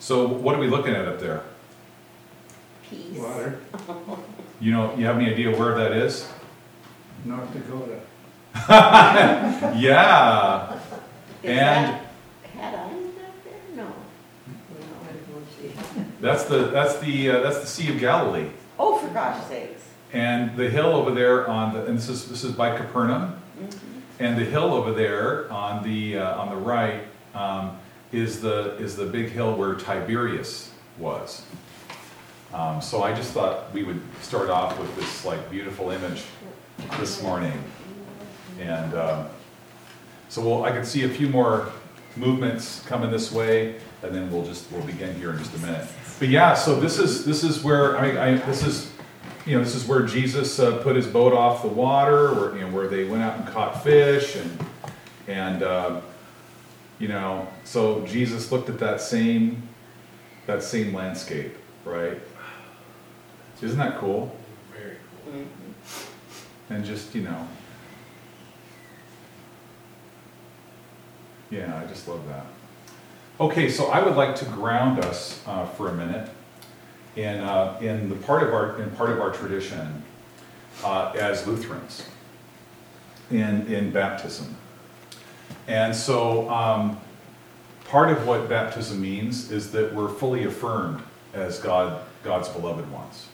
So what are we looking at up there? Peace. Water, You have any idea where that is? North Dakota. Yeah. Is And- that Hat Island up there? No. That's the Sea of Galilee. Oh, for gosh sakes. And the hill over there and this is by Capernaum, Mhm. and the hill over there on the right is the big hill where Tiberias was. So I just thought we would start off with this beautiful image this morning, and so I can see a few more movements coming this way, and then we'll begin here in just a minute. But yeah, so this is where this is where Jesus put his boat off the water, where they went out and caught fish, and so Jesus looked at that same landscape, right? Isn't that cool? Very cool. Mhm. And just yeah, I just love that. Okay, so I would like to ground us for a minute in the part of our tradition as Lutherans in baptism. And so part of what baptism means is that we're fully affirmed as God's beloved ones.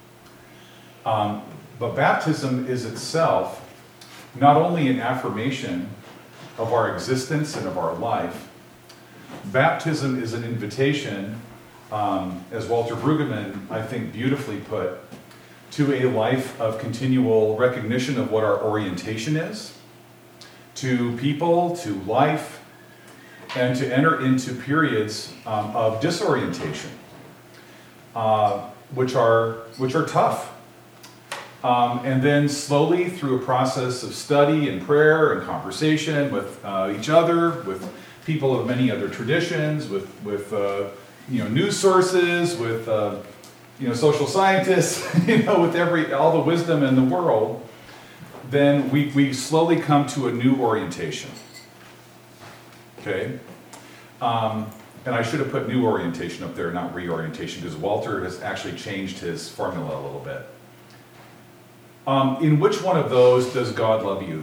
But baptism is itself not only an affirmation of our existence and of our life. Baptism is an invitation, as Walter Brueggemann, I think, beautifully put, to a life of continual recognition of what our orientation is, to people, to life, and to enter into periods of disorientation, which are tough. And then slowly, through a process of study and prayer and conversation with each other, with people of many other traditions, with news sources, with social scientists, with all the wisdom in the world, then we slowly come to a new orientation. Okay? And I should have put new orientation up there, not reorientation, because Walter has actually changed his formula a little bit. In which one of those does God love you?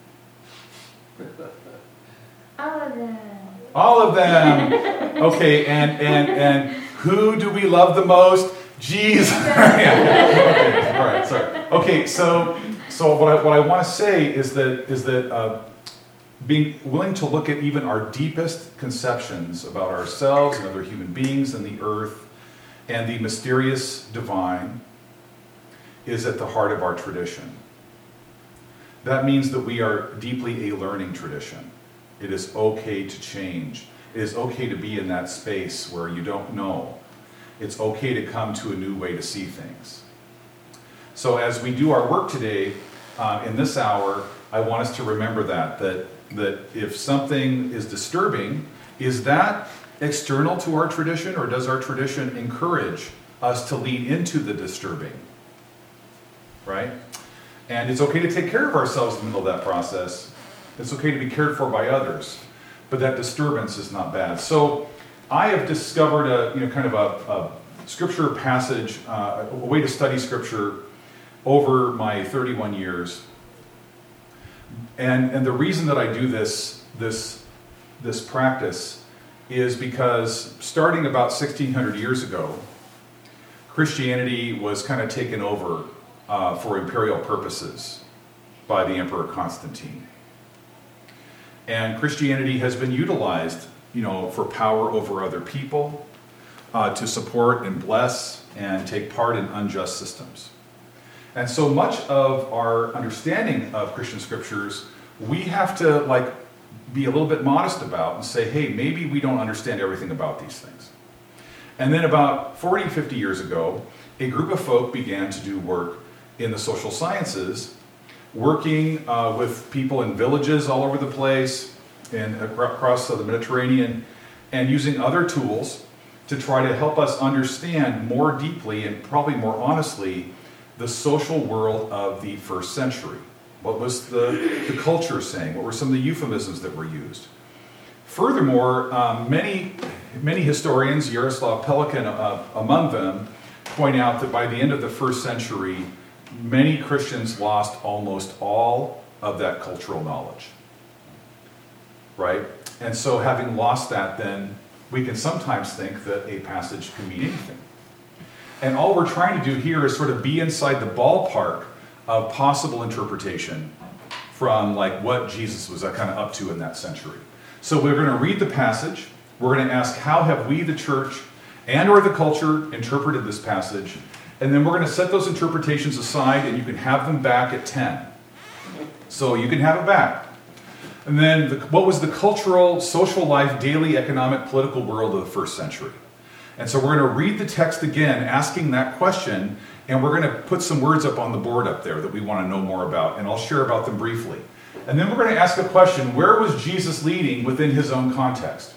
All of them. All of them. Okay, and who do we love the most? Jesus. Yeah. Okay, all right, sorry. Okay, so what I want to say is that being willing to look at even our deepest conceptions about ourselves and other human beings and the earth and the mysterious divine is at the heart of our tradition. That means that we are deeply a learning tradition. It is okay to change. It is okay to be in that space where you don't know. It's okay to come to a new way to see things. So as we do our work today, in this hour, I want us to remember that if something is disturbing, is that external to our tradition, or does our tradition encourage us to lean into the disturbing? Right? And it's okay to take care of ourselves in the middle of that process. It's okay to be cared for by others, but that disturbance is not bad. So I have discovered a scripture passage, a way to study scripture over my 31 years. And the reason that I do this practice is because starting about 1600 years ago, Christianity was kind of taken over for imperial purposes by the Emperor Constantine. And Christianity has been utilized, for power over other people, to support and bless and take part in unjust systems. And so much of our understanding of Christian scriptures, we have to be a little bit modest about and say, hey, maybe we don't understand everything about these things. And then about 40, 50 years ago, a group of folk began to do work in the social sciences, working with people in villages all over the place and across the Mediterranean, and using other tools to try to help us understand more deeply and probably more honestly the social world of the first century. What was the culture saying? What were some of the euphemisms that were used? Furthermore, many many historians, Yaroslav Pelikan among them, point out that by the end of the first century, many Christians lost almost all of that cultural knowledge. Right? And so having lost that, then we can sometimes think that a passage can mean anything. And all we're trying to do here is sort of be inside the ballpark of possible interpretation from like what Jesus was kind of up to in that century. So we're going to read the passage. We're going to ask, how have we, the church, and or the culture, interpreted this passage? And then we're going to set those interpretations aside, and you can have them back at 10. So you can have it back. And then what was the cultural, social life, daily, economic, political world of the first century? And so we're going to read the text again, asking that question, and we're going to put some words up on the board up there that we want to know more about, and I'll share about them briefly. And then we're going to ask a question, where was Jesus leading within his own context?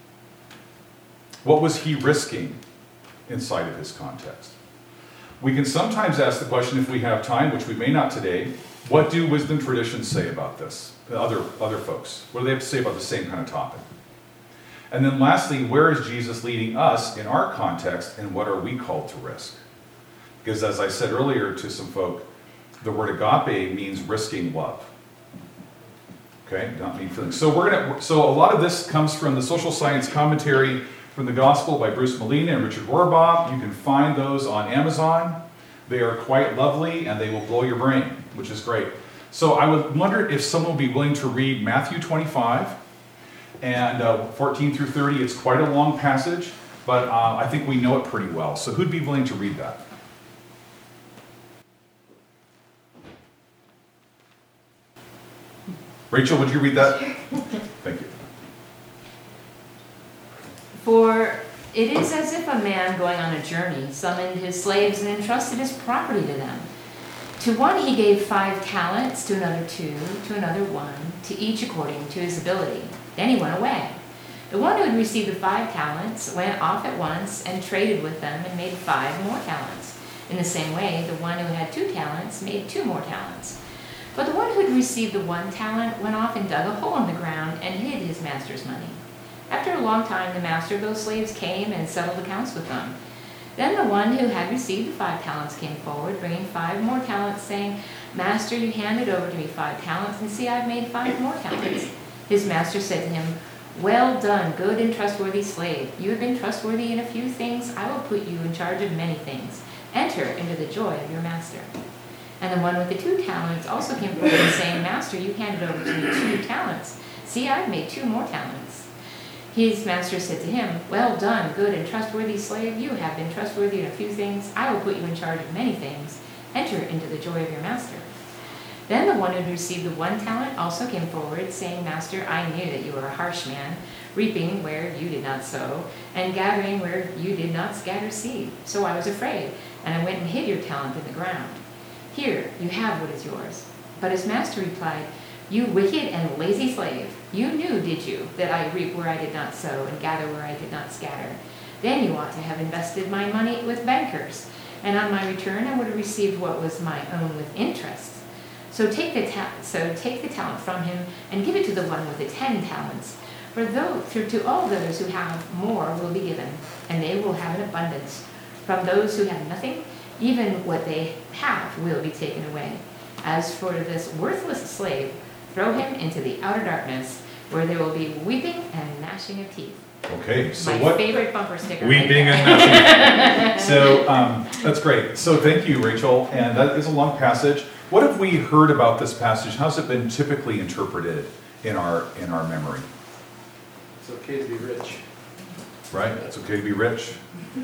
What was he risking inside of his context? We can sometimes ask the question, if we have time, which we may not today, what do wisdom traditions say about this? Other folks, what do they have to say about the same kind of topic? And then lastly, where is Jesus leading us in our context, and what are we called to risk? Because as I said earlier to some folk, the word agape means risking love. Okay, not mean feelings. So a lot of this comes from the social science commentary from the Gospel by Bruce Molina and Richard Rohrbaugh. You can find those on Amazon. They are quite lovely, and they will blow your brain, which is great. So I would wonder if someone would be willing to read Matthew 25 and 14 through 30. It's quite a long passage, but I think we know it pretty well. So who'd be willing to read that? Rachel, would you read that? Thank you. For it is as if a man going on a journey summoned his slaves and entrusted his property to them. To one he gave 5 talents, to another 2, to another 1, to each according to his ability. Then he went away. The one who had received the 5 talents went off at once and traded with them and made 5 more talents. In the same way, the one who had 2 talents made 2 more talents. But the one who had received the 1 talent went off and dug a hole in the ground and hid his master's money. After a long time, the master of those slaves came and settled accounts with them. Then the one who had received the 5 talents came forward, bringing 5 more talents, saying, Master, you handed over to me 5 talents, and see, I've made 5 more talents. His master said to him, Well done, good and trustworthy slave. You have been trustworthy in a few things. I will put you in charge of many things. Enter into the joy of your master. And the one with the 2 talents also came forward, saying, Master, you handed over to me 2 talents. See, I've made 2 more talents. His master said to him, Well done, good and trustworthy slave. You have been trustworthy in a few things. I will put you in charge of many things. Enter into the joy of your master. Then the one who had received the 1 talent also came forward, saying, Master, I knew that you were a harsh man, reaping where you did not sow, and gathering where you did not scatter seed. So I was afraid, and I went and hid your talent in the ground. Here, you have what is yours. But his master replied, You wicked and lazy slave, you knew, did you, that I reap where I did not sow and gather where I did not scatter? Then you ought to have invested my money with bankers, and on my return I would have received what was my own with interest. So take the talent from him and give it to the one with the 10 talents. For to all those who have more will be given, and they will have an abundance. From those who have nothing, even what they have will be taken away. As for this worthless slave, throw him into the outer darkness, where there will be weeping and gnashing of teeth. Okay, so My favorite bumper sticker. Weeping and gnashing. So that's great. So thank you, Rachel. And that is a long passage. What have we heard about this passage? How's it been typically interpreted in our memory? It's okay to be rich. Right? It's okay to be rich. In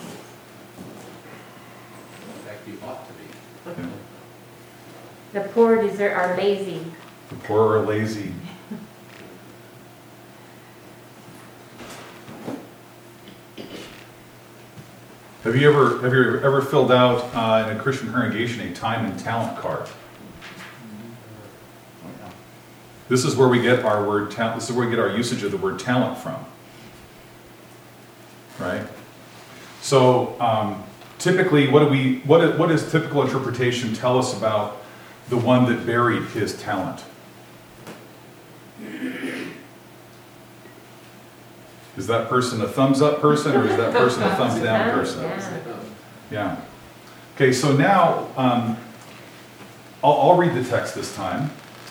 fact, you ought to be. Yeah. The poor are lazy. The poor are lazy. Have you ever filled out in a Christian congregation a time and talent card? This is where we get our word talent. This is where we get our usage of the word talent from. Right? So typically, what does typical interpretation tell us about the one that buried his talent? Is that person a thumbs up person or is that person a thumbs down person? Yeah. Yeah. Okay, so now I'll read the text this time,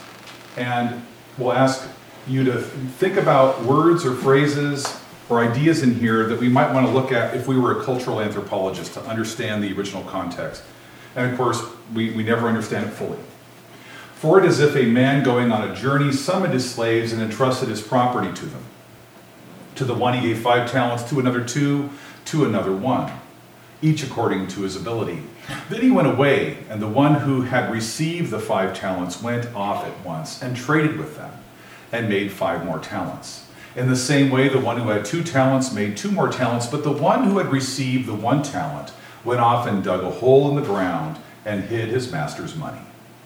and we'll ask you to think about words or phrases or ideas in here that we might want to look at if we were a cultural anthropologist to understand the original context. And of course, we never understand it fully. For it is as if a man going on a journey summoned his slaves and entrusted his property to them. To the one he gave 5 talents, to another 2, to another 1, each according to his ability. Then he went away, and the one who had received the 5 talents went off at once and traded with them, and made 5 more talents. In the same way, the one who had 2 talents made 2 more talents, but the one who had received the 1 talent went off and dug a hole in the ground and hid his master's money.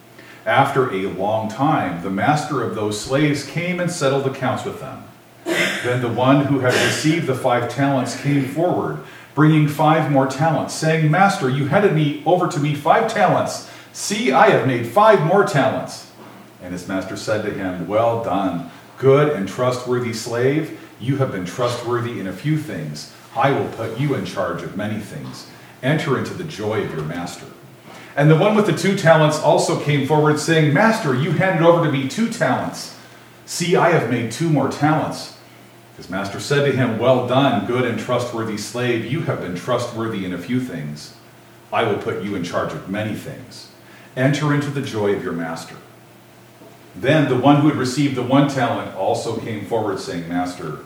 After a long time, the master of those slaves came and settled accounts with them. Then the one who had received the 5 talents came forward, bringing 5 more talents, saying, Master, you handed over to me 5 talents. See, I have made 5 more talents. And his master said to him, Well done, good and trustworthy slave. You have been trustworthy in a few things. I will put you in charge of many things. Enter into the joy of your master. And the one with the 2 talents also came forward, saying, Master, you handed over to me 2 talents. See, I have made 2 more talents. His master said to him, Well done, good and trustworthy slave. You have been trustworthy in a few things. I will put you in charge of many things. Enter into the joy of your master. Then the one who had received the 1 talent also came forward, saying, Master,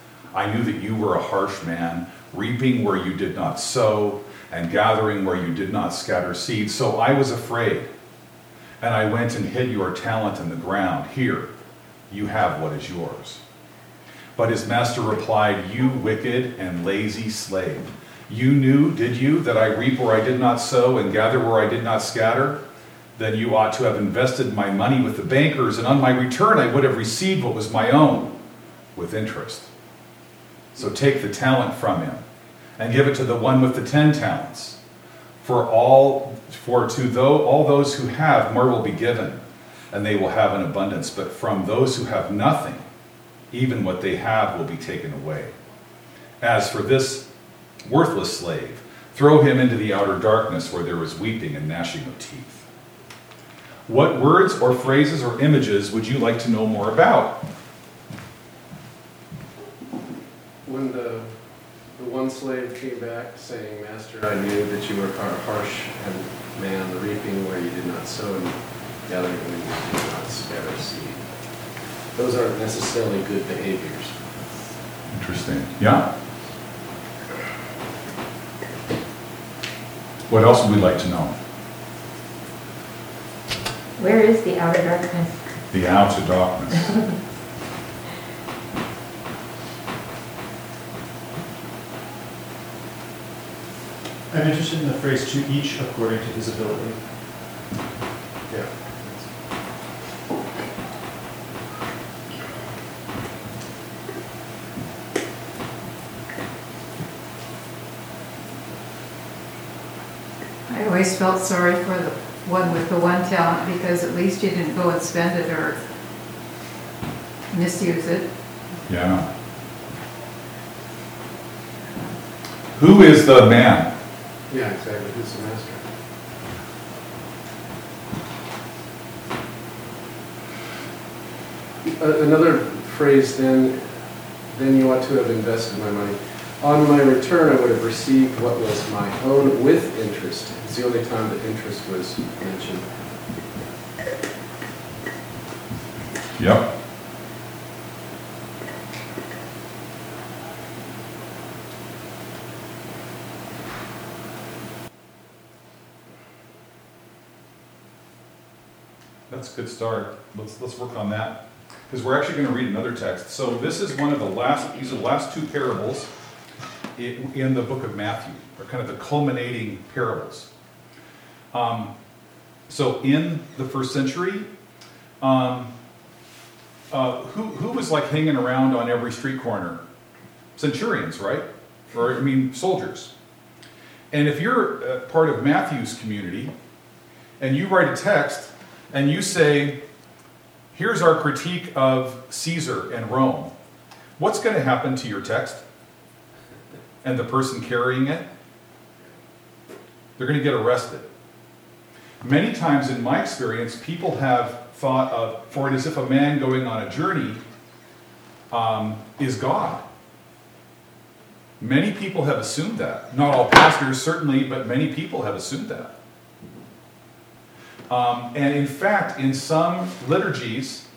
I knew that you were a harsh man, reaping where you did not sow, and gathering where you did not scatter seed. So I was afraid, and I went and hid your talent in the ground. Here, you have what is yours. But his master replied, You wicked and lazy slave. You knew, did you, that I reap where I did not sow and gather where I did not scatter? Then you ought to have invested my money with the bankers, and on my return I would have received what was my own with interest. So take the talent from him and give it to the one with the 10 talents. For all those who have, more will be given, and they will have an abundance. But from those who have nothing, even what they have will be taken away. As for this worthless slave, throw him into the outer darkness where there is weeping and gnashing of teeth. What words or phrases or images would you like to know more about? When the one slave came back saying, Master, I knew that you were a harsh man, reaping where you did not sow and gathering where you did not scatter seed. Those aren't necessarily good behaviors. Interesting. Yeah? What else would we like to know? Where is the outer darkness? The outer darkness. I'm interested in the phrase to each according to his ability. Yeah. I always felt sorry for the one with the 1 talent because at least you didn't go and spend it or misuse it. Yeah. Who is the man? Yeah, exactly. Who's the master? Another phrase, then you ought to have invested my money. On my return, I would have received what was my own with interest. It's the only time that interest was mentioned. Yep. That's a good start. Let's work on that. Because we're actually going to read another text. So this is one of the these are the last 2 parables in the book of Matthew. They're kind of the culminating parables. So in the first century, who was like hanging around on every street corner? Centurions, right? Or, soldiers. And if you're part of Matthew's community, and you write a text, and you say, here's our critique of Caesar and Rome, what's going to happen to your text and the person carrying it? They're going to get arrested. Many times in my experience, people have thought of, for it as if a man going on a journey is God. Many people have assumed that. Not all pastors, certainly, but many people have assumed that. And in fact, in some liturgies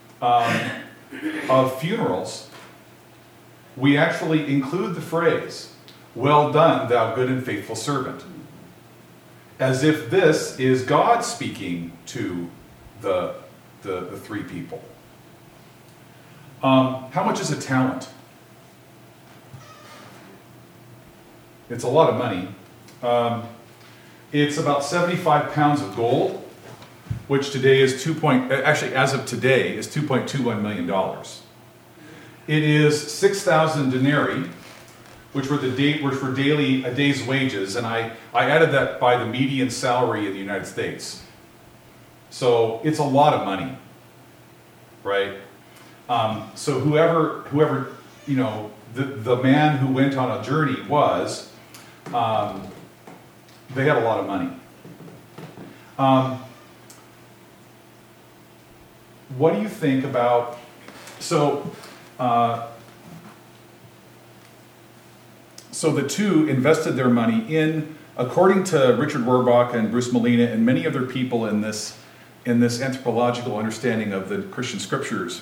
of funerals, we actually include the phrase, "Well done, thou good and faithful servant," as if this is God speaking to the three people. How much is a talent? It's a lot of money. It's about 75 pounds of gold, which today is actually as of today is $2.21 million. It is 6,000 denarii, which were a day's wages, and I added that by the median salary in the United States. So it's a lot of money, right? So whoever the man who went on a journey was, they had a lot of money. What do you think about, so the two invested their money in, according to Richard Rohrbach and Bruce Molina and many other people in this anthropological understanding of the Christian scriptures,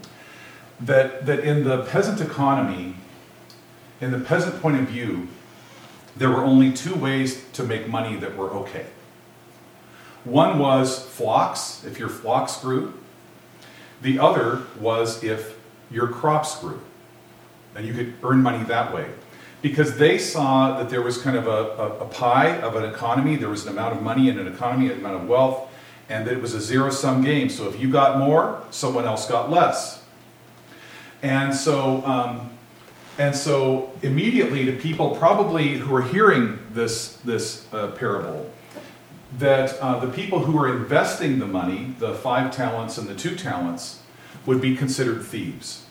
that in the peasant economy, in the peasant point of view, there were only two ways to make money that were okay. One was flocks, if your flocks grew. The other was if your crops grew, and you could earn money that way. Because they saw that there was kind of a pie of an economy, there was an amount of money in an economy, an amount of wealth, and that it was a zero-sum game. So if you got more, someone else got less. And so immediately to people probably who are hearing this parable, that the people who were investing the money, the 5 talents and the 2 talents, would be considered thieves.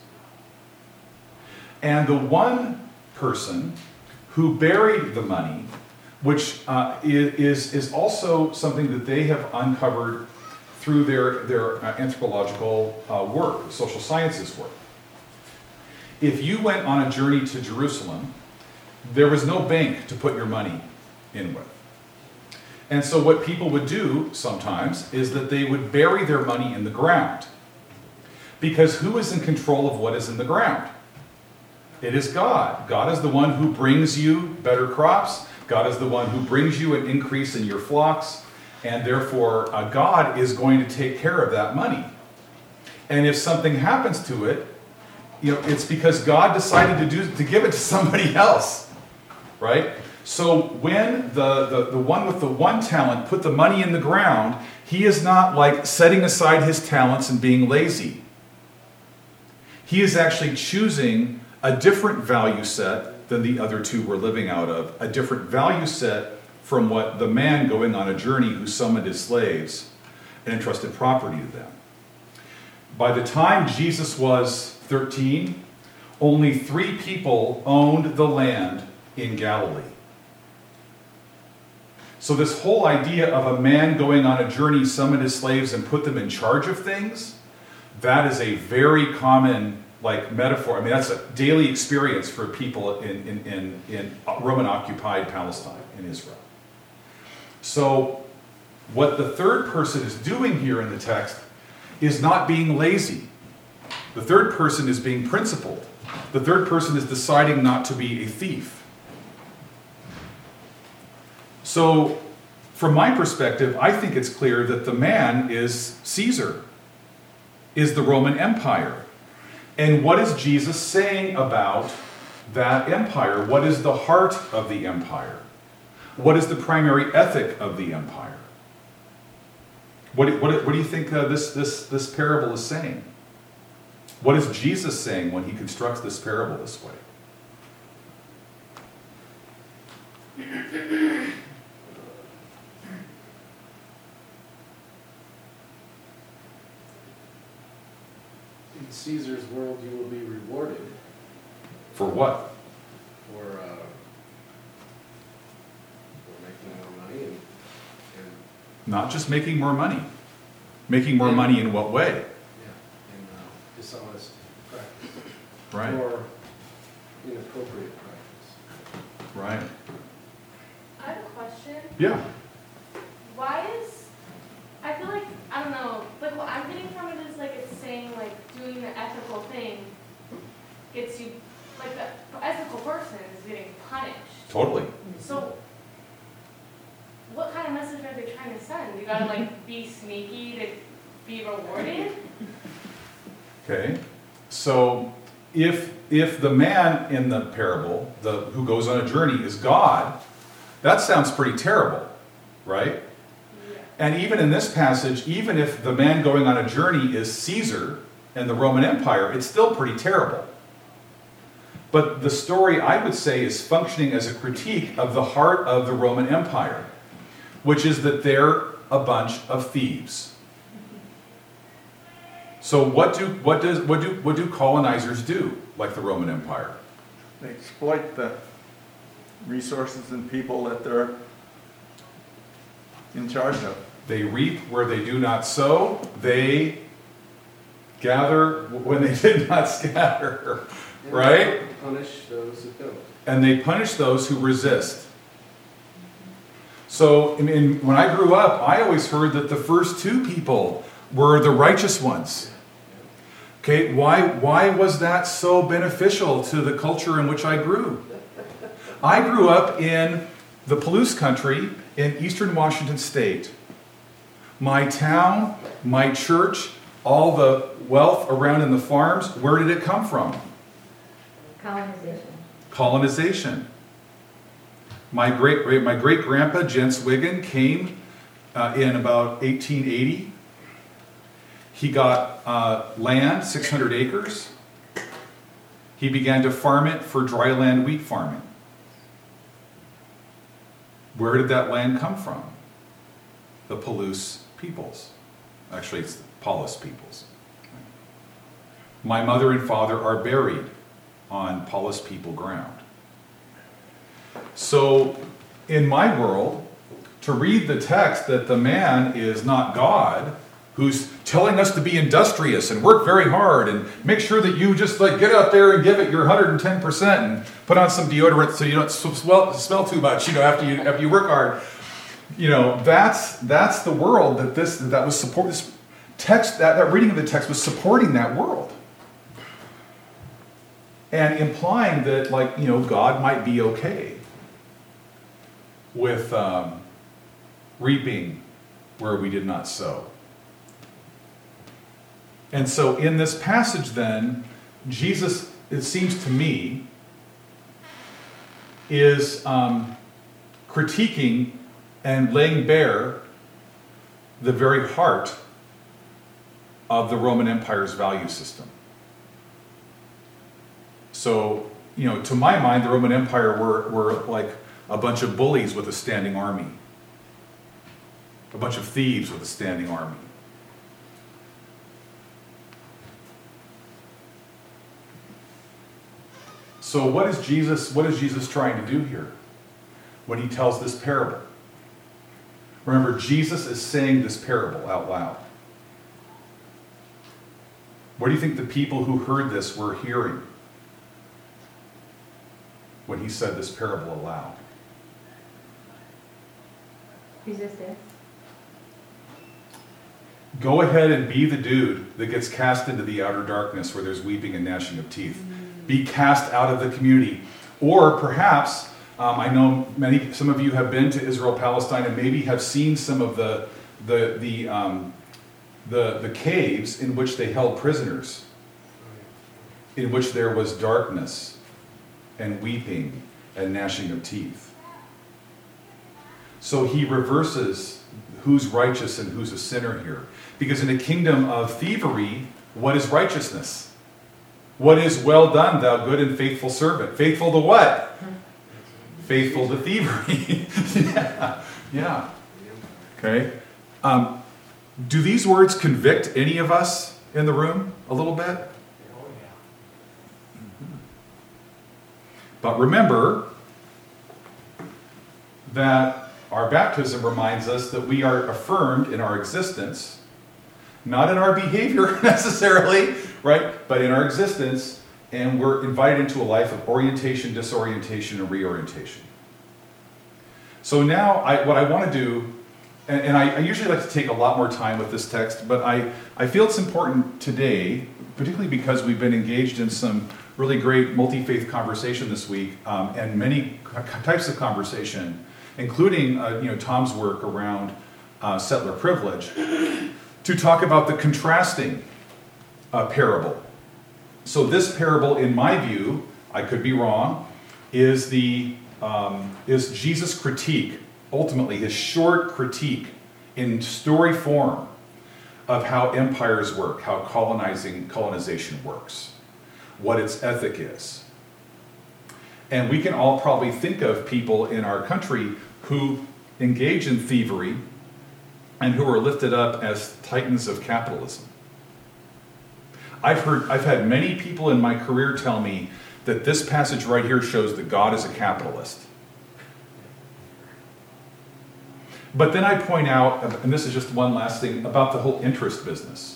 And the one person who buried the money, which is also something that they have uncovered through their anthropological work, social sciences work. If you went on a journey to Jerusalem, there was no bank to put your money in with. And so what people would do sometimes is that they would bury their money in the ground. Because who is in control of what is in the ground? It is God. God is the one who brings you better crops. God is the one who brings you an increase in your flocks. And therefore, God is going to take care of that money. And if something happens to it, it's because God decided to give it to somebody else, right? So when the one with the 1 talent put the money in the ground, he is not like setting aside his talents and being lazy. He is actually choosing a different value set than the other 2 were living out of, a different value set from what the man going on a journey who summoned his slaves and entrusted property to them. By the time Jesus was 13, only 3 people owned the land in Galilee. So this whole idea of a man going on a journey, summoned his slaves and put them in charge of things, that is a very common metaphor. I mean, that's a daily experience for people in Roman-occupied Palestine, in Israel. So what the third person is doing here in the text is not being lazy. The third person is being principled. The third person is deciding not to be a thief. So, from my perspective, I think it's clear that the man is Caesar, is the Roman Empire. And what is Jesus saying about that empire? What is the heart of the empire? What is the primary ethic of the empire? What do you think this parable is saying? What is Jesus saying when he constructs this parable this way? In Caesar's world, you will be rewarded For what? for making more money and Not just making more money. Making more money in what way? in dishonest practice. Right, Or inappropriate practice. right. I have a question. Yeah. Why is, I feel like, I don't know, like what I'm getting from it is like it's saying like doing the ethical thing gets you, like the ethical person is getting punished. Totally. So what kind of message are they trying to send? You gotta like be sneaky to be rewarded? Okay. So if the man in the parable, who goes on a journey, is God, that sounds pretty terrible, right? Yeah. And even in this passage, even if the man going on a journey is Caesar and the Roman Empire, it's still pretty terrible. But the story, I would say, is functioning as a critique of the heart of the Roman Empire, which is that they're a bunch of thieves. So what do colonizers do, like the Roman Empire? They exploit the resources and people that they're in charge of. They reap where they do not sow. They gather when they did not scatter. And Right? Punish those that don't. And they punish those who resist. So, I mean, when I grew up, I always heard that the first two people were the righteous ones. Okay, why was that so beneficial to the culture in which I grew? I grew up in the Palouse country in eastern Washington state. My town, my church, all the wealth around in the farms, where did it come from? Colonization. Colonization. My great grandpa Jens Wiggin came in about 1880. He got land, 600 acres. He began to farm it for dryland wheat farming. Where did that land come from? The Palouse peoples. Actually, it's the Paulus peoples. My mother and father are buried on Paulus people ground. So, in my world, to read the text that the man is not God, who's telling us to be industrious and work very hard and make sure that you just like get out there and give it your 110% and put on some deodorant so you don't smell too much, after you work hard. That's the world that was support. This text, that reading of the text was supporting that world. And implying that, God might be okay with reaping where we did not sow. And so in this passage then, Jesus, it seems to me, is critiquing and laying bare the very heart of the Roman Empire's value system. So, to my mind, the Roman Empire were like a bunch of bullies with a standing army. A bunch of thieves with a standing army. So what is Jesus trying to do here when he tells this parable? Remember, Jesus is saying this parable out loud. What do you think the people who heard this were hearing when he said this parable aloud? Resistance. Go ahead and be the dude that gets cast into the outer darkness where there's weeping and gnashing of teeth. Be cast out of the community. Or perhaps, I know some of you have been to Israel, Palestine, and maybe have seen some of the caves in which they held prisoners, in which there was darkness and weeping and gnashing of teeth. So he reverses who's righteous and who's a sinner here. Because in a kingdom of thievery, what is righteousness? What is well done, thou good and faithful servant? Faithful to what? Faithful to thievery. Yeah. Okay. Do these words convict any of us in the room a little bit? But remember that our baptism reminds us that we are affirmed in our existence, not in our behavior necessarily, right? But in our existence, and we're invited into a life of orientation, disorientation, and reorientation. So now what I want to do, and I usually like to take a lot more time with this text, but I feel it's important today, particularly because we've been engaged in some really great multi-faith conversation this week, and many types of conversation, including Tom's work around settler privilege, to talk about the contrasting parable. So this parable, in my view, I could be wrong, is Jesus' critique, ultimately his short critique in story form of how empires work, how colonization works, what its ethic is. And we can all probably think of people in our country who engage in thievery and who are lifted up as titans of capitalism. I've had many people in my career tell me that this passage right here shows that God is a capitalist. But then I point out, and this is just one last thing, about the whole interest business.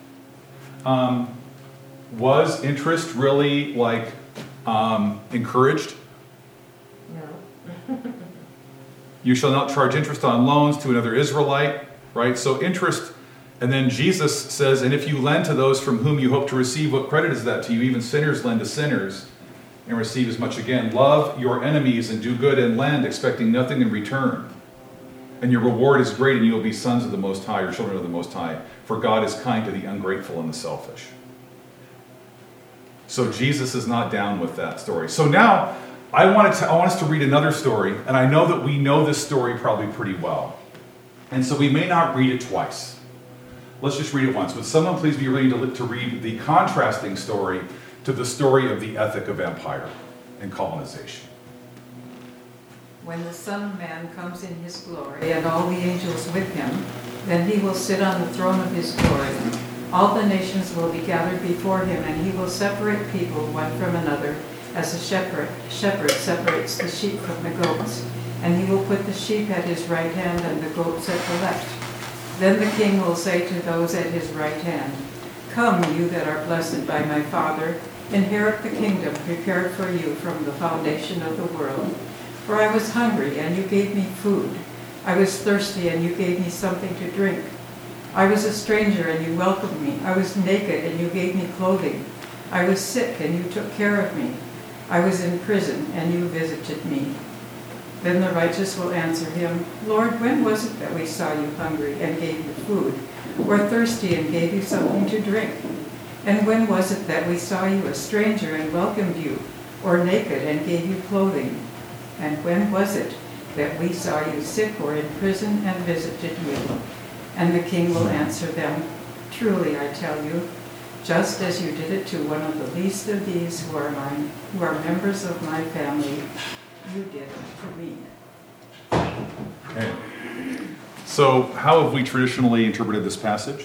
Was interest really encouraged? No. You shall not charge interest on loans to another Israelite, right? So interest, and then Jesus says, and if you lend to those from whom you hope to receive, what credit is that to you? Even sinners lend to sinners and receive as much again. Love your enemies and do good and lend, expecting nothing in return. And your reward is great, and you will be sons of the Most High, or children of the Most High. For God is kind to the ungrateful and the selfish. So Jesus is not down with that story. So now, I want us to read another story, and I know that we know this story probably pretty well. And so we may not read it twice. Let's just read it once. Would someone please be ready to read the contrasting story to the story of the ethic of empire and colonization? When the Son of Man comes in his glory and all the angels with him, then he will sit on the throne of his glory. All the nations will be gathered before him, and he will separate people one from another, as a shepherd separates the sheep from the goats. And he will put the sheep at his right hand and the goats at the left. Then the king will say to those at his right hand, Come, you that are blessed by my Father, inherit the kingdom prepared for you from the foundation of the world. For I was hungry, and you gave me food. I was thirsty, and you gave me something to drink. I was a stranger, and you welcomed me. I was naked, and you gave me clothing. I was sick, and you took care of me. I was in prison, and you visited me. Then the righteous will answer him, Lord, when was it that we saw you hungry and gave you food, or thirsty and gave you something to drink? And when was it that we saw you a stranger and welcomed you, or naked and gave you clothing? And when was it that we saw you sick or in prison and visited you? And the king will answer them, Truly I tell you, just as you did it to one of the least of these who are mine, who are members of my family, you did it to me. Okay. So how have we traditionally interpreted this passage?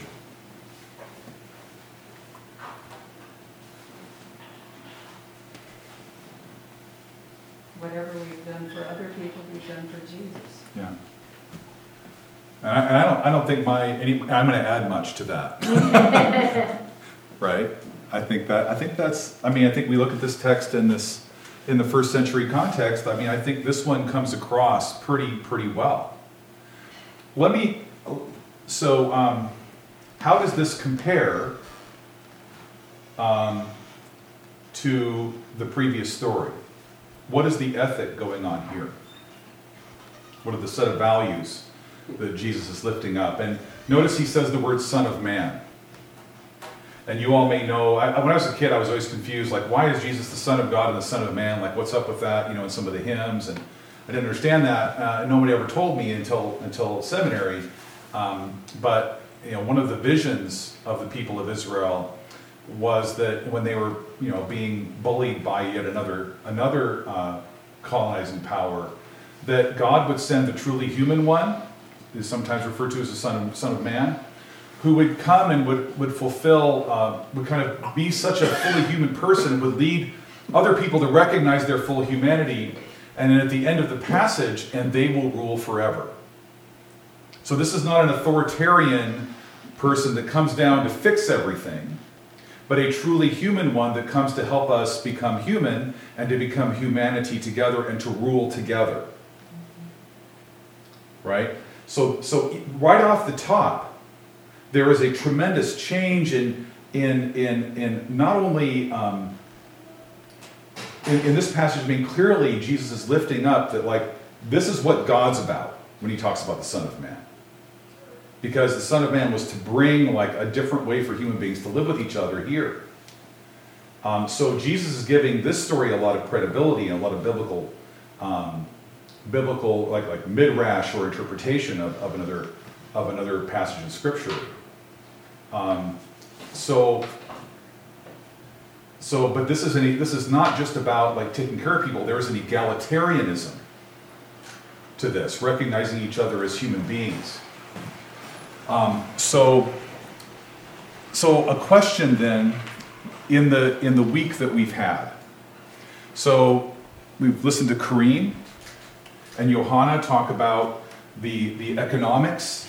Whatever we've done for other people, we've done for Jesus. Yeah. And I don't think I'm going to add much to that. Right? I think we look at this text in the first century context. I think this one comes across pretty well. How does this compare to the previous story? What is the ethic going on here? What are the set of values that Jesus is lifting up? And notice he says the word Son of Man. And you all may know, when I was a kid, I was always confused, why is Jesus the Son of God and the Son of Man? What's up with that, in some of the hymns? And I didn't understand that. Nobody ever told me until seminary. But one of the visions of the people of Israel was that when they were, being bullied by yet another colonizing power, that God would send the truly human one, who's sometimes referred to as the Son of Man, who would come and would fulfill, would kind of be such a fully human person, would lead other people to recognize their full humanity, and then at the end of the passage, and they will rule forever. So this is not an authoritarian person that comes down to fix everything, but a truly human one that comes to help us become human and to become humanity together and to rule together. Right? So right off the top, there is a tremendous change in not only in this passage. I mean, clearly Jesus is lifting up that, like, this is what God's about when he talks about the Son of Man. Because the Son of Man was to bring, like, a different way for human beings to live with each other here. So Jesus is giving this story a lot of credibility and a lot of biblical like midrash or interpretation of another passage in Scripture. But this is not just about, like, taking care of people. There is an egalitarianism to this, recognizing each other as human beings. So a question then in the week that we've had. So we've listened to Kareem and Johanna talk about the economics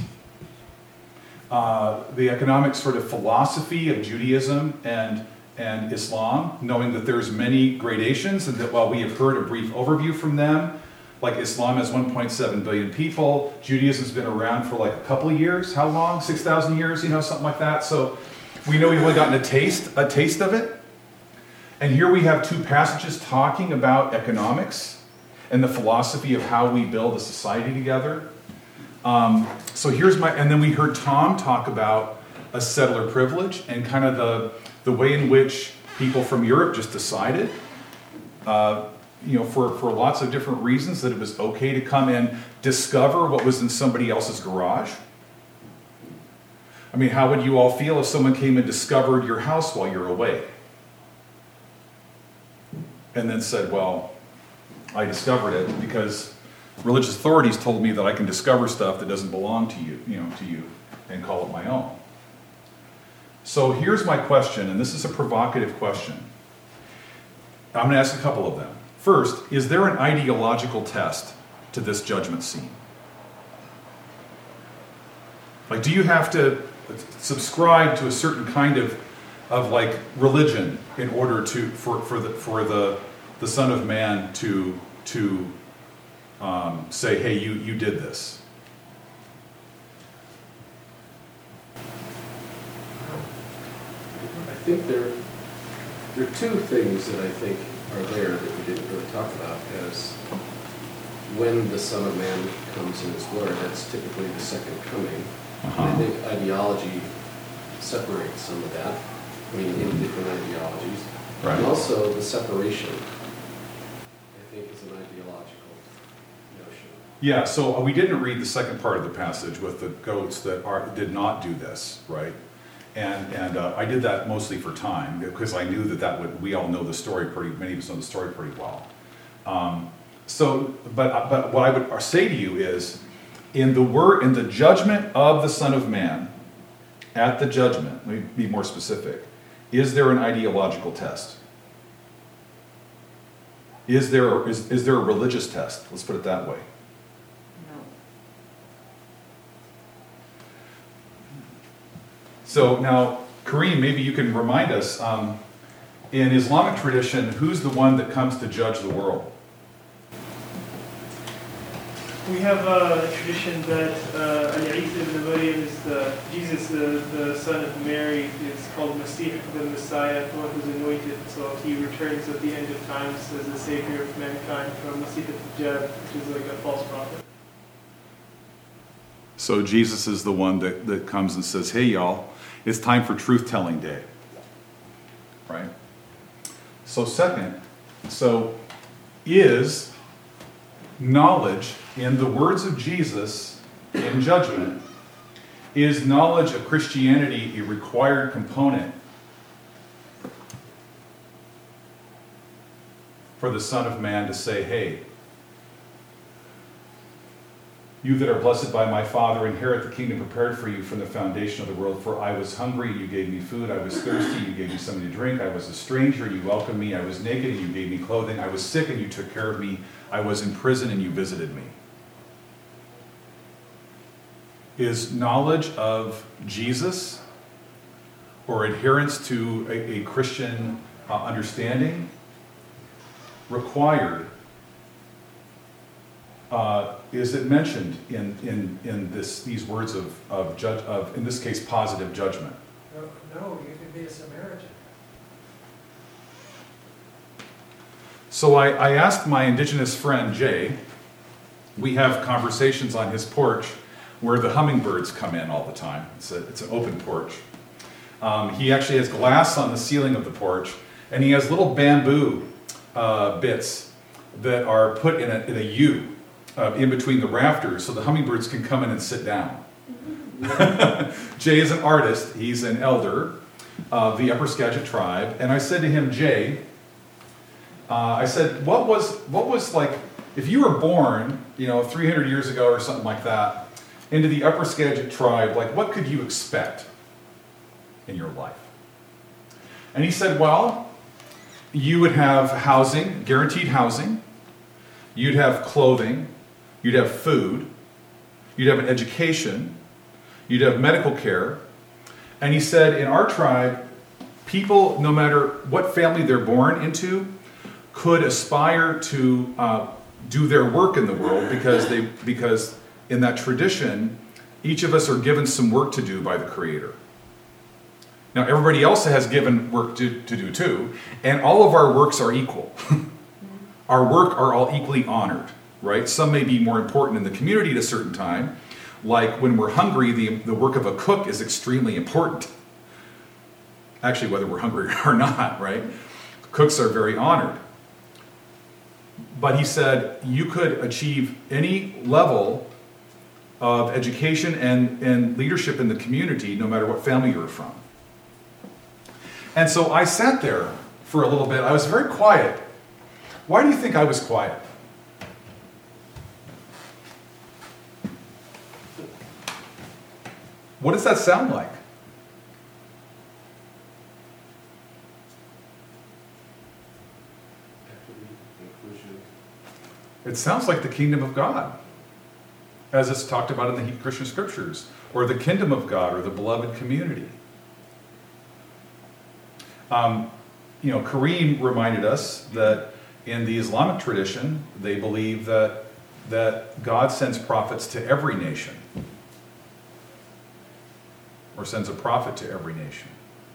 sort of philosophy of Judaism and Islam, knowing that there's many gradations, and that while we have heard a brief overview from them, like Islam has 1.7 billion people, Judaism's been around for like a couple of years. How long? 6,000 years, something like that. So we know we've only gotten a taste of it. And here we have two passages talking about economics and the philosophy of how we build a society together. So and then we heard Tom talk about a settler privilege and kind of the way in which people from Europe just decided, for lots of different reasons, that it was okay to come and discover what was in somebody else's garage. I mean, how would you all feel if someone came and discovered your house while you're away? And then said, well, I discovered it because religious authorities told me that I can discover stuff that doesn't belong to you, and call it my own. So here's my question, and this is a provocative question. I'm going to ask a couple of them. First, is there an ideological test to this judgment scene? Like, do you have to subscribe to a certain kind of like religion in order for the Son of Man to say, hey, you did this? I think there are two things that I think are there that we didn't really talk about, as when the Son of Man comes in his glory. That's typically the second coming. Uh-huh. And I think ideology separates some of that, in different ideologies. Right. And also the separation, I think, is an ideological notion. Yeah, so we didn't read the second part of the passage with the goats that did not do this, right? And I did that mostly for time, because I knew that we all know the story many of us know the story pretty well. But what I would say to you is, in the judgment of the Son of Man, at the judgment, let me be more specific, is there an ideological test? Is there a religious test? Let's put it that way. No. So now, Kareem, maybe you can remind us, in Islamic tradition, who's the one that comes to judge the world? We have a tradition that Isa ibn Maryam is Jesus, the son of Mary, is called Masih, the Messiah, the one who's anointed. So he returns at the end of times as the savior of mankind from Masih al-Dajjal, which is like a false prophet. So Jesus is the one that comes and says, hey, y'all, it's time for truth-telling day. Right? So second, is knowledge, in the words of Jesus in judgment, is knowledge of Christianity a required component for the Son of Man to say, hey, You that are blessed by my Father, inherit the kingdom prepared for you from the foundation of the world. For I was hungry, and you gave me food. I was thirsty, you gave me something to drink. I was a stranger, you welcomed me. I was naked, and you gave me clothing. I was sick, and you took care of me. I was in prison, and you visited me. Is knowledge of Jesus or adherence to a Christian understanding required? Is it mentioned in these words of in this case, positive judgment? No, you could be a Samaritan. So I asked my indigenous friend Jay. We have conversations on his porch where the hummingbirds come in all the time. It's an open porch. He actually has glass on the ceiling of the porch, and he has little bamboo bits that are put in a U in between the rafters so the hummingbirds can come in and sit down. Jay is an artist. He's an elder of the Upper Skagit tribe. And I said to him, Jay, I said, what was like, if you were born, 300 years ago or something like that, into the Upper Skagit tribe, like what could you expect in your life? And he said, well, you would have housing, guaranteed housing. You'd have clothing. You'd have food. You'd have an education. You'd have medical care. And he said, in our tribe, people, no matter what family they're born into, could aspire to do their work in the world because in that tradition, each of us are given some work to do by the Creator. Now, everybody else has given work to do too, and all of our works are equal. Our work are all equally honored, right? Some may be more important in the community at a certain time. Like when we're hungry, the work of a cook is extremely important. Actually, whether we're hungry or not, right? Cooks are very honored. But he said you could achieve any level of education and leadership in the community, no matter what family you're from. And so I sat there for a little bit. I was very quiet. Why do you think I was quiet? What does that sound like? It sounds like the kingdom of God, as it's talked about in the Christian scriptures, or the kingdom of God, or the beloved community. Kareem reminded us that in the Islamic tradition, they believe that God sends prophets to every nation, or sends a prophet to every nation.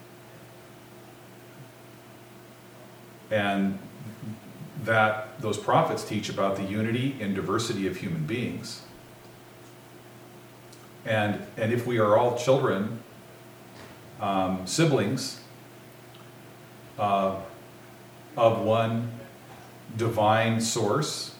And that those prophets teach about the unity and diversity of human beings. And if we are all children, siblings of one divine source,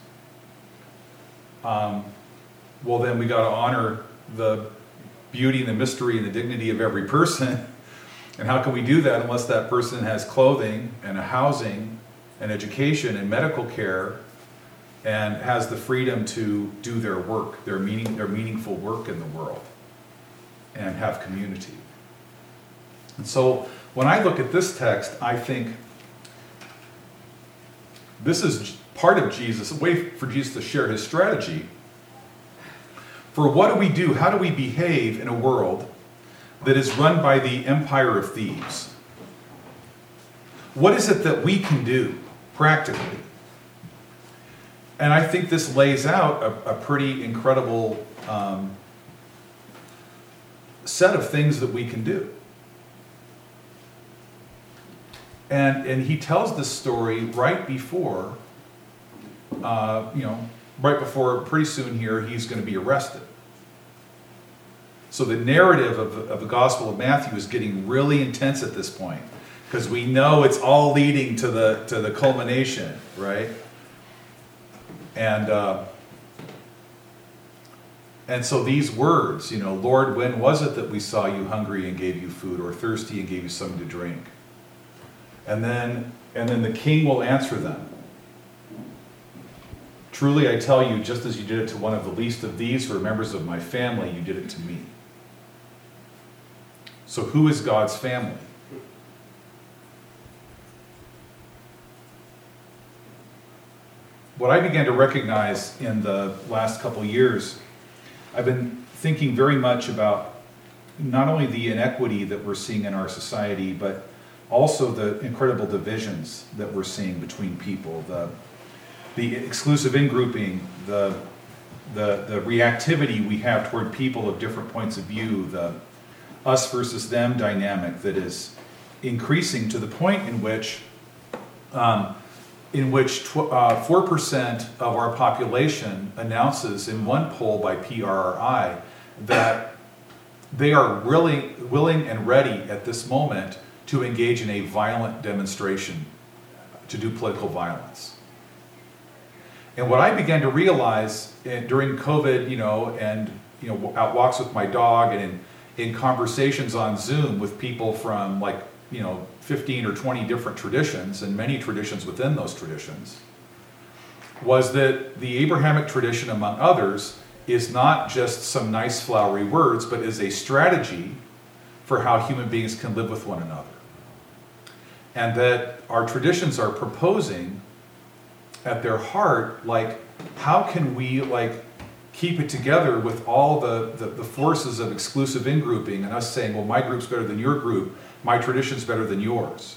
well then we got to honor the beauty and the mystery and the dignity of every person. And how can we do that unless that person has clothing and a housing and education and medical care and has the freedom to do their work, their meaningful work in the world and have community. And so when I look at this text, I think this is part of Jesus, a way for Jesus to share his strategy for what do we do, how do we behave in a world that is run by the empire of thieves? What is it that we can do practically? And I think this lays out a pretty incredible set of things that we can do. And he tells this story right before, pretty soon here, he's going to be arrested. So the narrative of the Gospel of Matthew is getting really intense at this point, because we know it's all leading to the culmination, right? And so these words, Lord, when was it that we saw you hungry and gave you food, or thirsty and gave you something to drink? And then the king will answer them. truly I tell you, just as you did it to one of the least of these who are members of my family, you did it to me. So who is God's family? What I began to recognize in the last couple years, I've been thinking very much about not only the inequity that we're seeing in our society, but also the incredible divisions that we're seeing between people, the exclusive in-grouping, the reactivity we have toward people of different points of view, the us versus them dynamic that is increasing to the point in which 4% of our population announces in one poll by PRRI that they are really willing and ready at this moment to engage in a violent demonstration, to do political violence. And what I began to realize during COVID, out walks with my dog and in conversations on Zoom with people from 15 or 20 different traditions and many traditions within those traditions, was that the Abrahamic tradition, among others, is not just some nice flowery words, but is a strategy for how human beings can live with one another. And that our traditions are proposing at their heart, how can we keep it together with all the forces of exclusive in-grouping and us saying, well, my group's better than your group, my tradition's better than yours.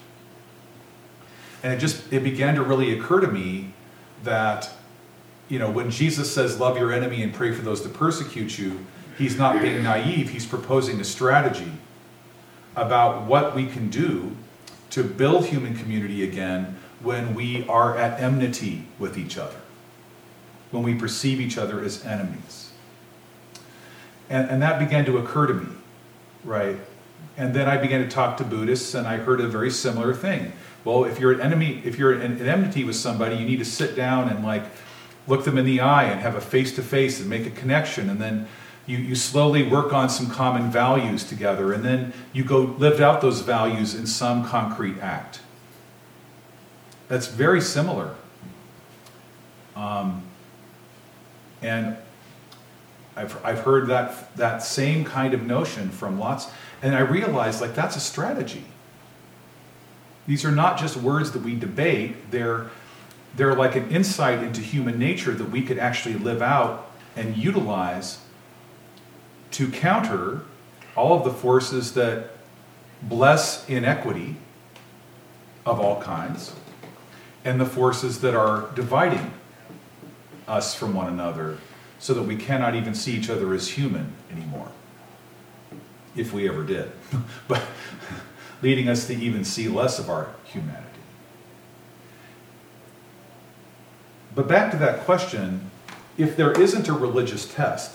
And it began to really occur to me that, when Jesus says, love your enemy and pray for those that persecute you, he's not being naive, he's proposing a strategy about what we can do to build human community again when we are at enmity with each other, when we perceive each other as enemies. And that began to occur to me, right? And then I began to talk to Buddhists, and I heard a very similar thing. Well, if you're in enmity with somebody, you need to sit down and look them in the eye and have a face-to-face and make a connection, and then you slowly work on some common values together, and then you go live out those values in some concrete act. That's very similar. And I've heard that same kind of notion from lots, and I realized that's a strategy. These are not just words that we debate, they're like an insight into human nature that we could actually live out and utilize to counter all of the forces that bless inequity of all kinds and the forces that are dividing us from one another so that we cannot even see each other as human anymore, if we ever did, but leading us to even see less of our humanity. But back to that question, if there isn't a religious test,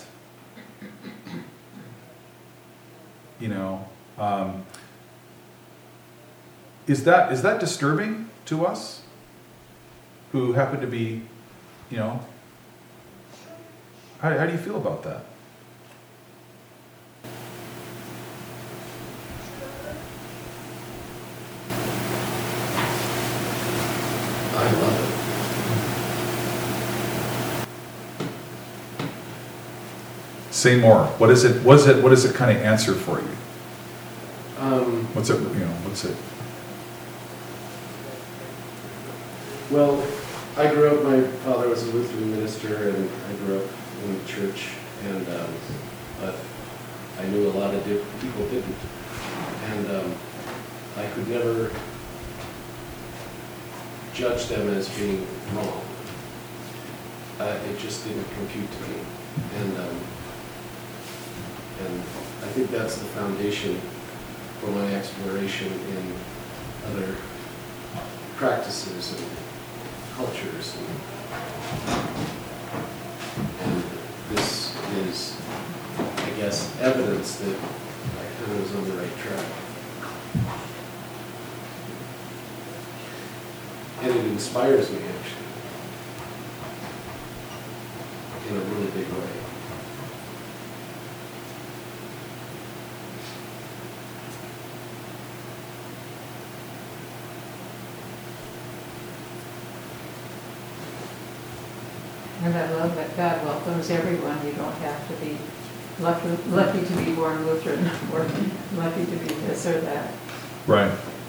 is that disturbing to us who happen to be, how do you feel about that? I love it. Say more. What is it kind of answer for you? What's it? Well, I grew up, my father was a Lutheran minister, and I grew up in the church, and but I knew a lot of people didn't. And I could never judge them as being wrong. It just didn't compute to me. And I think that's the foundation for my exploration in other practices and cultures. And this is, I guess, evidence that I kind of was on the right track. And it inspires me, actually, in a really big way. And I love that God welcomes everyone. You don't have to be lucky to be born Lutheran or lucky to be this or that. Right.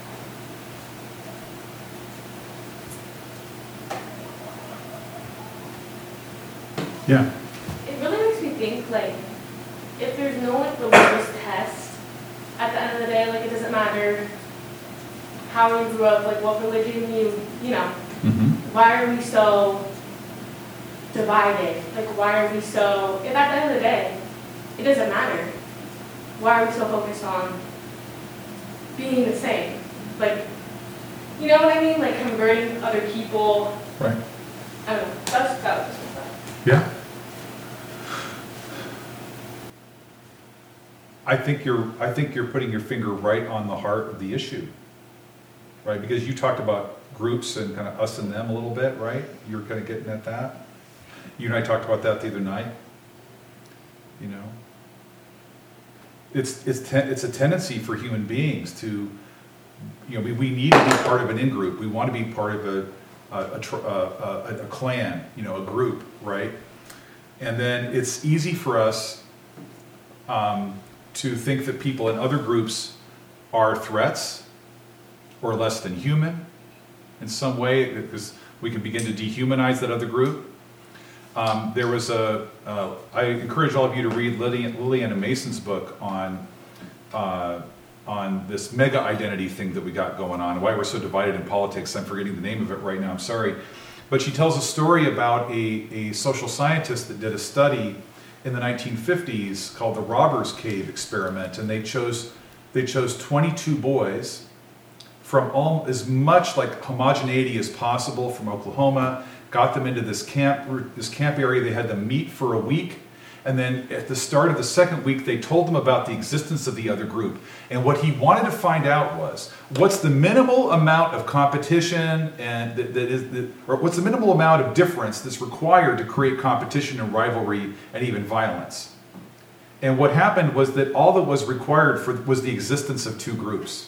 Yeah. It really makes me think, like, if there's no, like, religious test, at the end of the day, like, it doesn't matter how you grew up, like, what religion you know, Mm-hmm. why are we so divided? Like, why are we so, if at the end of the day, it doesn't matter, why are we so focused on being the same? Like, you know what I mean? Like, converting other people. Right. I don't know, that was just my thought. Yeah. I think you're putting your finger right on the heart of the issue. Right? Because you talked about groups and kind of us and them a little bit, right? You're kind of getting at that. You and I talked about that the other night. You know, it's a tendency for human beings to, you know, we need to be part of an in-group. We want to be part of a clan, you know, a group, right? And then it's easy for us to think that people in other groups are threats or less than human in some way, because we can begin to dehumanize that other group. There was I encourage all of you to read Lilliana Mason's book on this mega identity thing that we got going on, why we're so divided in politics. I'm forgetting the name of it right now, I'm sorry. But she tells a story about a social scientist that did a study in the 1950s called the Robbers Cave experiment, and they chose 22 boys from as much like homogeneity as possible from Oklahoma, got them into this camp area. They had them meet for a week, and then at the start of the second week, they told them about the existence of the other group. And what he wanted to find out was, what's the minimal amount of competition and or what's the minimal amount of difference that's required to create competition and rivalry and even violence? And what happened was that all that was required was the existence of two groups.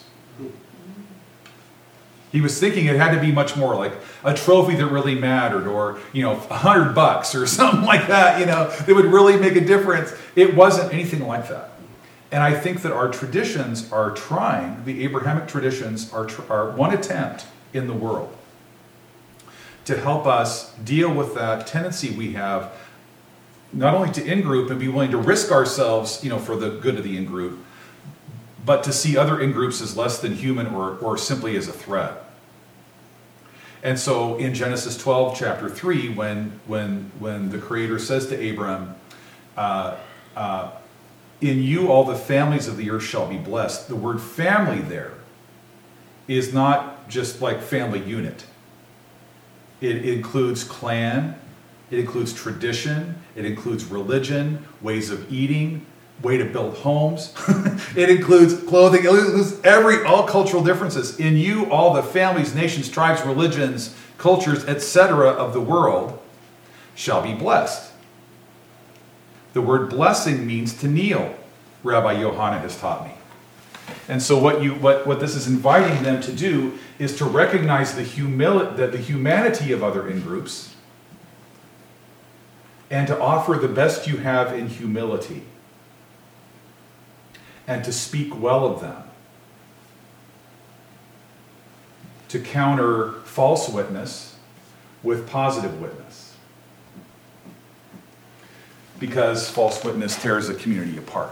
He was thinking it had to be much more like a trophy that really mattered, or, you know, $100 or something like that, you know, that would really make a difference. It wasn't anything like that. And I think that our traditions are trying, the Abrahamic traditions are one attempt in the world to help us deal with that tendency we have, not only to in-group and be willing to risk ourselves, you know, for the good of the in-group, but to see other in-groups as less than human or simply as a threat. And so in Genesis 12, chapter 3, when the Creator says to Abram, in you all the families of the earth shall be blessed, the word family there is not just like family unit. It includes clan, it includes tradition, it includes religion, ways of eating, way to build homes. It includes clothing. It includes all cultural differences. In you, all the families, nations, tribes, religions, cultures, etc. of the world shall be blessed. The word blessing means to kneel, Rabbi Yohanan has taught me. And so what this is inviting them to do is to recognize the humanity of other in-groups and to offer the best you have in humility, and to speak well of them, to counter false witness with positive witness. Because false witness tears a community apart.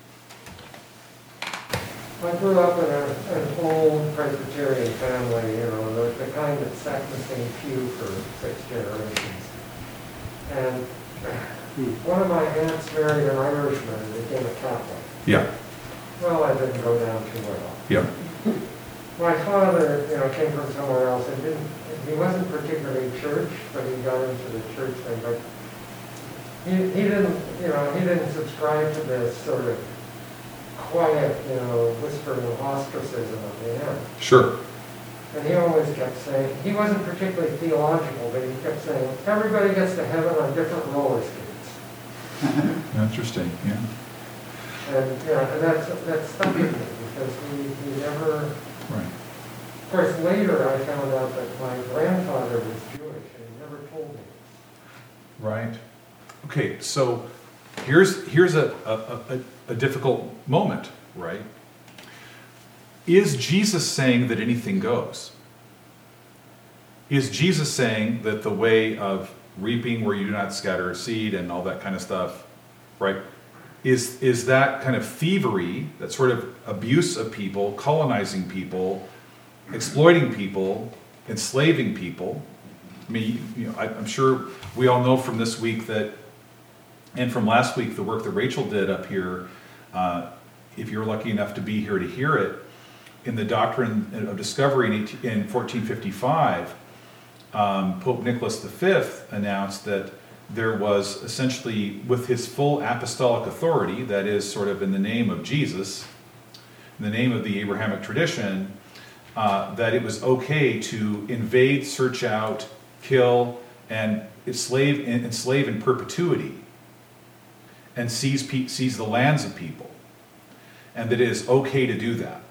I grew up in an old Presbyterian family, you know, the kind that sat in the same pew for 6 generations. And one of my aunts married an Irishman and became a Catholic. Yeah. Well, that didn't go down too well. Yeah. My father, you know, came from somewhere else and he wasn't particularly church, but he got into the church thing. But he didn't subscribe to this sort of quiet, you know, whispering of ostracism of the end. Sure. And he always kept saying, he wasn't particularly theological, but he kept saying, everybody gets to heaven on different roller skates. Interesting, yeah. And that's stuck with me because we never. Right. Of course, later I found out that my grandfather was Jewish and he never told me. Right. Okay, so here's a difficult moment, right? Is Jesus saying that anything goes? Is Jesus saying that the way of reaping where you do not scatter seed and all that kind of stuff, right? Is that kind of thievery, that sort of abuse of people, colonizing people, exploiting people, enslaving people? I mean, I'm sure we all know from this week that, and from last week, the work that Rachel did up here, if you're lucky enough to be here to hear it, in the Doctrine of Discovery in 1455, Pope Nicholas V announced that there was essentially, with his full apostolic authority, that is sort of in the name of Jesus, in the name of the Abrahamic tradition, that it was okay to invade, search out, kill, and enslave in perpetuity, and seize the lands of people, and that it is okay to do that.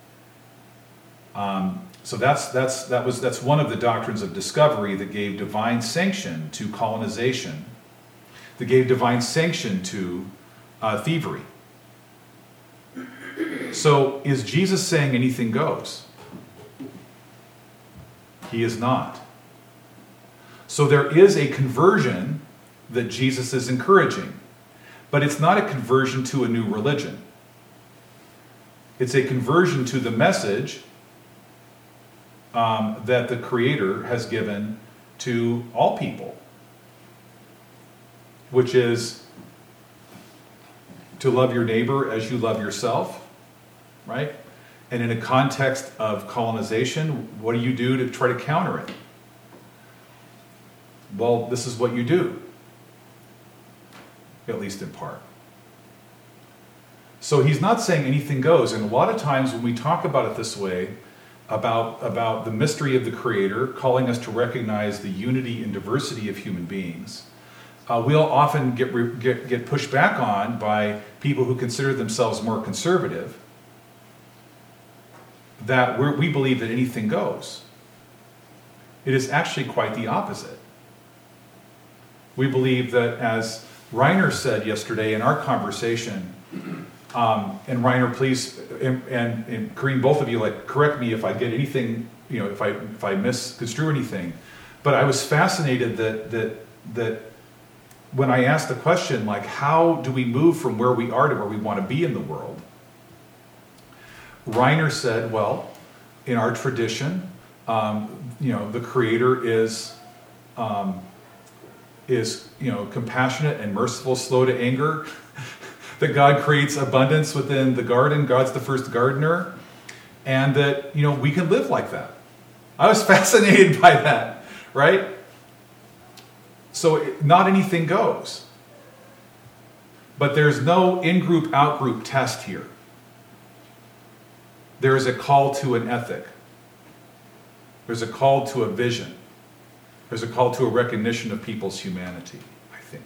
So that's one of the doctrines of discovery that gave divine sanction to colonization, that gave divine sanction to thievery. So is Jesus saying anything goes? He is not. So there is a conversion that Jesus is encouraging, but it's not a conversion to a new religion. It's a conversion to the message that the Creator has given to all people, which is to love your neighbor as you love yourself, right? And in a context of colonization, what do you do to try to counter it? Well, this is what you do, at least in part. So he's not saying anything goes, and a lot of times when we talk about it this way, about the mystery of the Creator calling us to recognize the unity and diversity of human beings, we'll often get pushed back on by people who consider themselves more conservative, that we believe that anything goes. It is actually quite the opposite. We believe that, as Reiner said yesterday in our conversation, and Reiner, please, and Kareem, both of you, correct me if I get anything, if I misconstrue anything. But I was fascinated that when I asked the question, how do we move from where we are to where we want to be in the world? Reiner said, well, in our tradition, the Creator is compassionate and merciful, slow to anger. That God creates abundance within the garden. God's the first gardener. And that, we can live like that. I was fascinated by that, right? So not anything goes. But there's no in-group, out-group test here. There is a call to an ethic. There's a call to a vision. There's a call to a recognition of people's humanity, I think.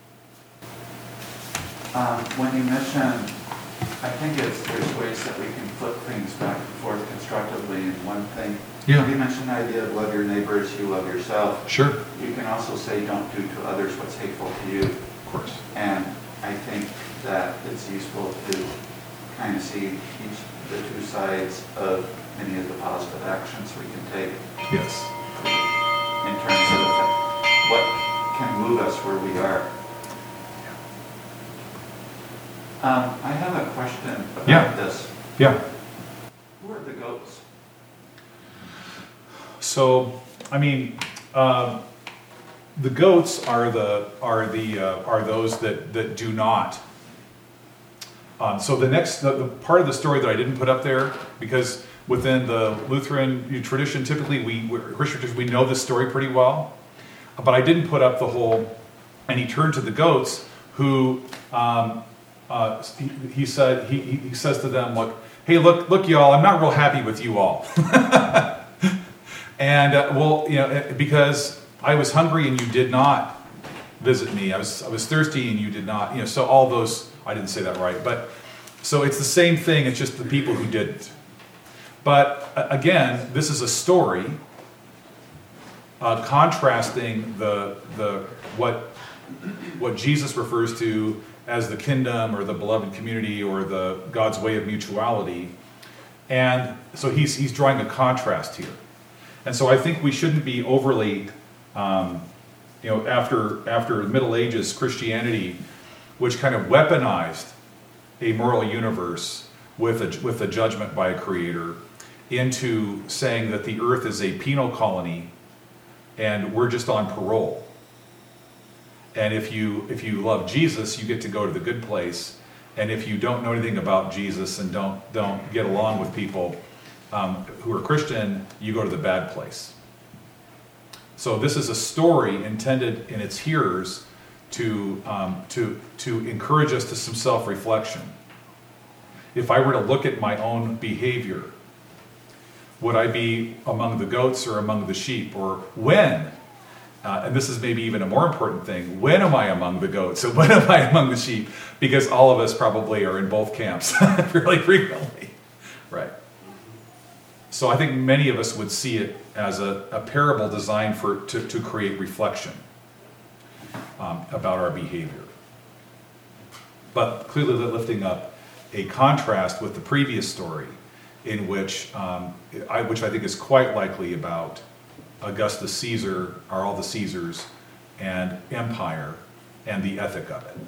When you mention, I think there's ways that we can flip things back and forth constructively. And one thing, Yeah. you mentioned the idea of love your neighbor as you love yourself. Sure. You can also say don't do to others what's hateful to you. Of course. And I think that it's useful to kind of see the two sides of many of the positive actions we can take Yes. in terms of what can move us where we are. I have a question about this. Yeah. Who are the goats? So, the goats are those that do not. So the part of the story that I didn't put up there, because within the Lutheran tradition, typically Christian tradition, we know this story pretty well, but I didn't put up the whole. And he turned to the goats, who he says to them, "Hey, look, y'all, I'm not real happy with you all." And because I was hungry and you did not visit me, I was thirsty and you did not, so all those, I didn't say that right, but so it's the same thing, it's just the people who didn't. But again, this is a story, contrasting what Jesus refers to as the kingdom or the beloved community or the God's way of mutuality. And so he's drawing a contrast here. And so I think we shouldn't be overly, after the Middle Ages, Christianity, which kind of weaponized a moral universe with a judgment by a creator, into saying that the earth is a penal colony and we're just on parole. And if you love Jesus, you get to go to the good place. And if you don't know anything about Jesus and don't get along with people who are Christian, you go to the bad place. So this is a story intended in its hearers to encourage us to some self-reflection. If I were to look at my own behavior, would I be among the goats or among the sheep? Or when? And this is maybe even a more important thing. When am I among the goats and when am I among the sheep? Because all of us probably are in both camps fairly frequently. Right. So I think many of us would see it as a parable designed to create reflection about our behavior. But clearly lifting up a contrast with the previous story, in which I think is quite likely about Augustus Caesar, or all the Caesars, and empire, and the ethic of it.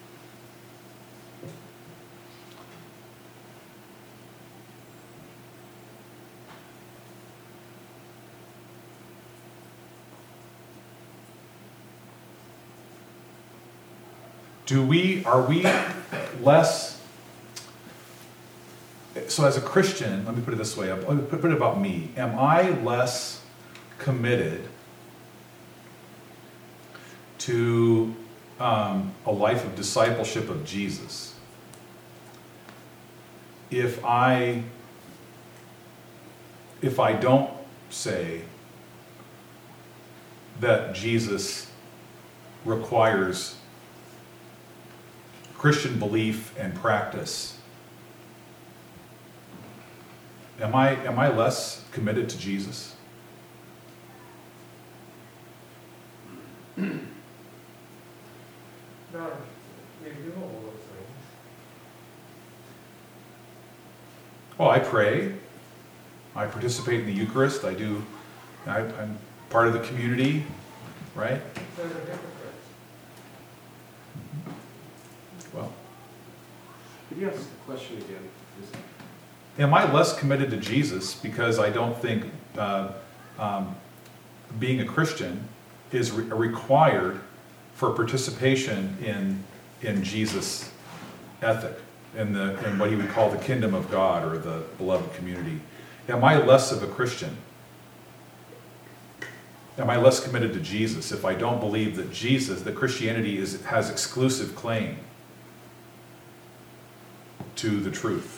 Are we less, so as a Christian, let me put it this way, let me put it about me. Am I less committed to a life of discipleship of Jesus if I don't say that Jesus requires Christian belief and practice? Am I less committed to Jesus? No, you do all those things. Well, I pray. I participate in the Eucharist. I'm part of the community, right? They're the hypocrites. Well, Could you ask the question again? am I less committed to Jesus because I don't think being a Christian is required for participation in Jesus' ethic, in what he would call the kingdom of God or the beloved community? Am I less of a Christian? Am I less committed to Jesus if I don't believe that Christianity has exclusive claim to the truth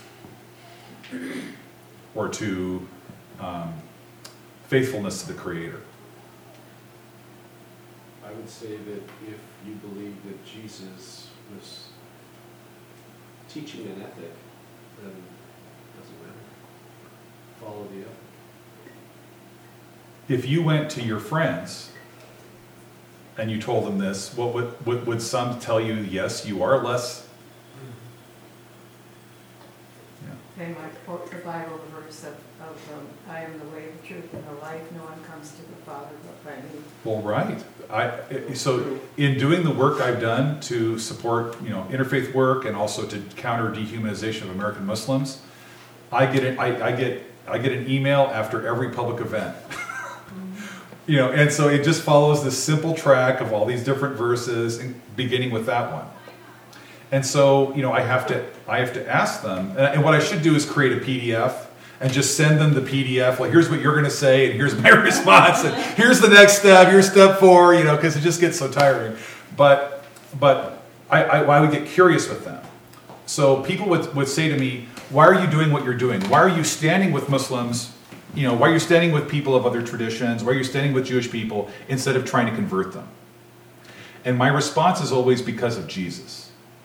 or to faithfulness to the Creator? I would say that if you believe that Jesus was teaching an ethic, then it doesn't matter. Follow the ethic. If you went to your friends and you told them this, what would some tell you? Yes, you are less. They might quote the Bible verse of I am the way, the truth, and the life. No one comes to the Father but by me. Well, right. So in doing the work I've done to support, interfaith work and also to counter dehumanization of American Muslims, I get an email after every public event. And so it just follows this simple track of all these different verses, beginning with that one. And so, I have to ask them, and what I should do is create a PDF and just send them the PDF. Like, here's what you're going to say, and here's my response, and here's the next step. Here's step 4. Because it just gets so tiring. But I would get curious with them. So people would say to me, "Why are you doing what you're doing? Why are you standing with Muslims? Why are you standing with people of other traditions? Why are you standing with Jewish people instead of trying to convert them?" And my response is always because of Jesus.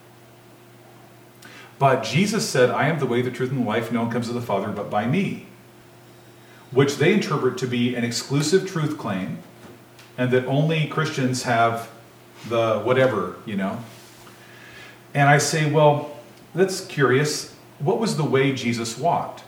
But Jesus said, "I am the way, the truth, and the life. No one comes to the Father but by me," which they interpret to be an exclusive truth claim and that only Christians have the whatever, you know. And I say, well, that's curious. What was the way Jesus walked?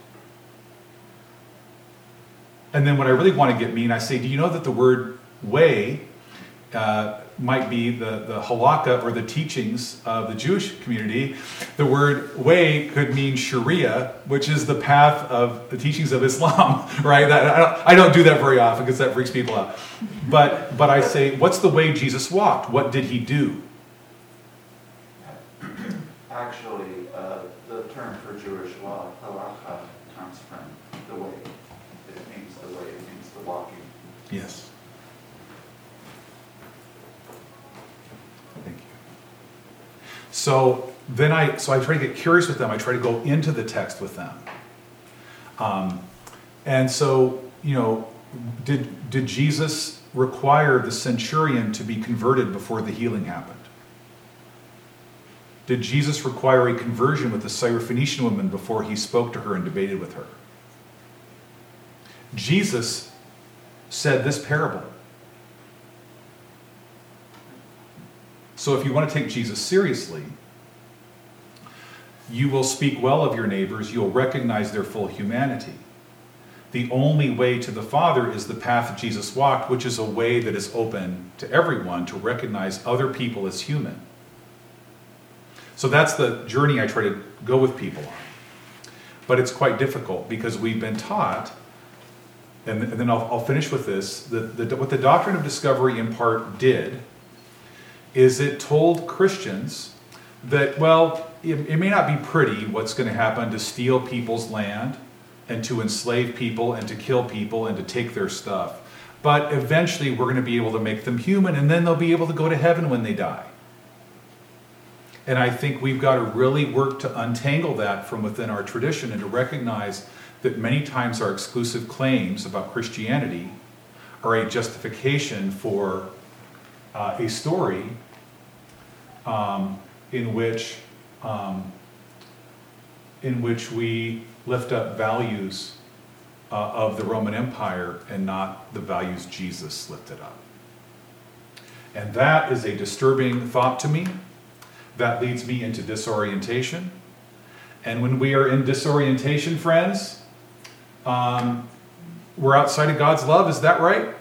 And then when I really want to get mean, I say, do you know that the word way might be the halakha or the teachings of the Jewish community? The word way could mean Sharia, which is the path of the teachings of Islam, right? I don't do that very often because that freaks people out. But I say, what's the way Jesus walked? What did he do? Actually, the term for Jewish law, halakha, comes from the way. It means the way, it means the walking. Yes. Thank you. So then I try to get curious with them. I try to go into the text with them. And so, you know, did Jesus require the centurion to be converted before the healing happened? Did Jesus require a conversion with the Syrophoenician woman before he spoke to her and debated with her? Jesus said this parable. So if you want to take Jesus seriously, you will speak well of your neighbors, you'll recognize their full humanity. The only way to the Father is the path that Jesus walked, which is a way that is open to everyone to recognize other people as human. So that's the journey I try to go with people on. But it's quite difficult because we've been taught, and then I'll finish with this, what the doctrine of discovery in part did is it told Christians that, well, it may not be pretty what's going to happen to steal people's land and to enslave people and to kill people and to take their stuff. But eventually we're going to be able to make them human, and then they'll be able to go to heaven when they die. And I think we've got to really work to untangle that from within our tradition and to recognize that many times our exclusive claims about Christianity are a justification for a story in which we lift up values of the Roman Empire and not the values Jesus lifted up. And that is a disturbing thought to me. That leads me into disorientation. And when we are in disorientation, friends, we're outside of God's love. Is that right?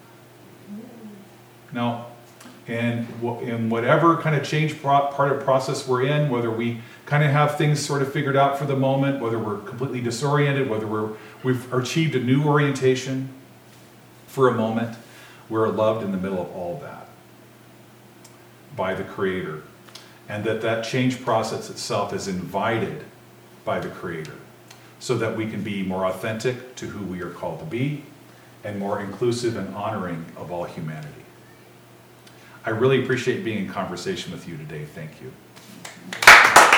No. And in whatever kind of change part of process we're in, whether we kind of have things sort of figured out for the moment, whether we're completely disoriented, whether we've achieved a new orientation for a moment, we're loved in the middle of all that by the Creator. And that change process itself is invited by the Creator so that we can be more authentic to who we are called to be and more inclusive and honoring of all humanity. I really appreciate being in conversation with you today. Thank you.